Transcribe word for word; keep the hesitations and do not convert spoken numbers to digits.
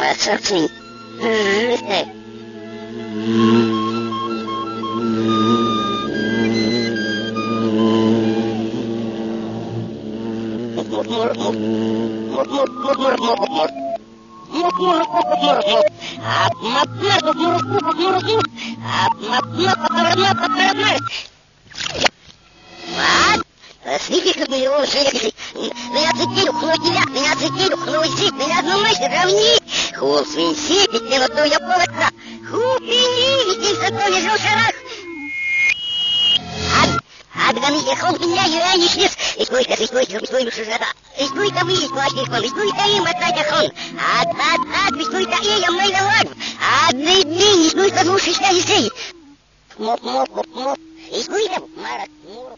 Отсохни. Жить. Слепи, как мы его жили. Меня цепили, хну тебя, меня цепили, хну сеть, меня одну мышь равни. Хул свин сепить, не вот я полоса. Ху пини, ведь им сако лежал шарах. Адганы ехал меня, я не шлиц. И сколько, и сколько, и сколько шужата. И сколько вы, и сколько, и сколько, и сколько им отдать хон. Ад, ад, ад, и сколько и я мой лад. Ад, и ты, и сколько слушаешь, я и сей. Моп, моп, моп, моп. И сколько, марат, моп.